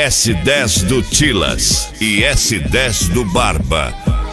S10 do Tilas e S10 do Barba.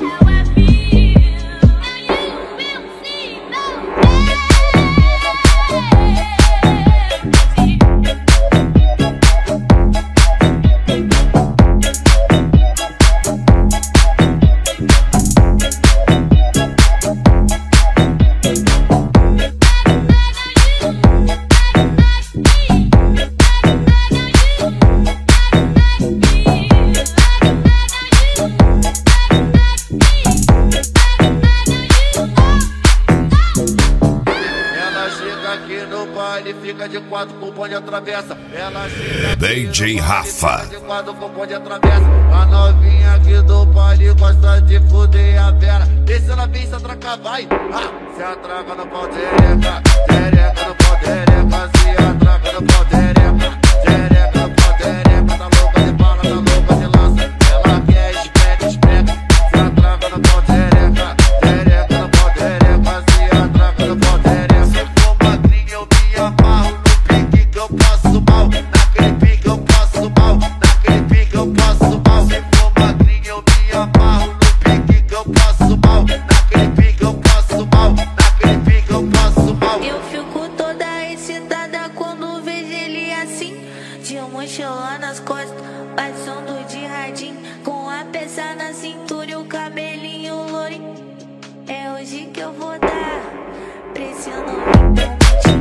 Fica de quatro com o bonde atravessa. Ela chega DJ Rafa. de quatro com o bonde atravessa. A novinha aqui do baile gosta de fuder a vera. E se ela vem se atracar, vai. Se atraca no pau dereca. Dereca no pau dereca. Se atraca no pau dereca. Dereca no pau dereca. Tá louca de bala, tá louca de lança. Ela quer espreca, espreca. Se atraca no pau dereca. Dereca no pau dereca. Se atraca no pau dereca. Se for magrinha eu me amarro no pique que eu passo mal. Naquele pique eu passo mal. Naquele pique eu passo mal. Se for magrinha eu me amarro no pique que eu passo mal. Naquele pique eu passo mal. Naquele pique eu passo mal. Eu fico toda excitada quando vejo ele assim, de mochila nas costas, passando de radinho, com a peça na cintura e o cabelinho lourinho. É hoje que eu vou dar pra esse novinho.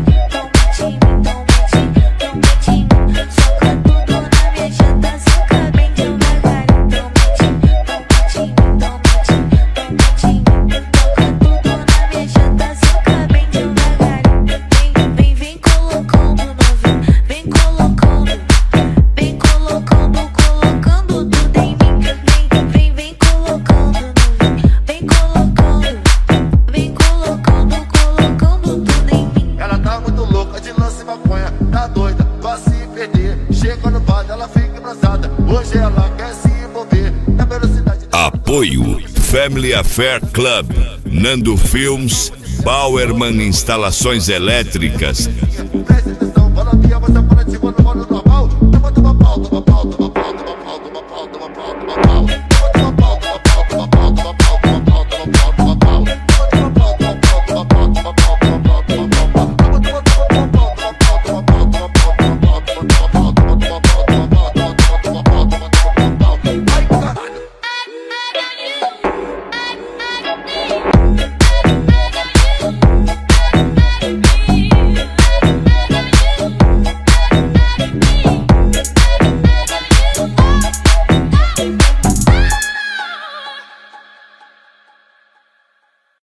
Soca tudo na minha janta, soca bem devagarinho. Tão mentindo. Soca tudo na minha janta, soca bem devagarinho. Vem colocando novinho, vem colocando tudo em mim. Vem colocando novinho, vem colocando tudo em mim. Ela tá muito louca de lance e maconha, tá doida, vai se perder. Chega no bar, ela fica embrasada. Hoje ela quer se envolver na velocidade. Apoio Family Affair Club, Nando Films, Bauerman Instalações Elétricas. Presta atenção, fala minha, você para de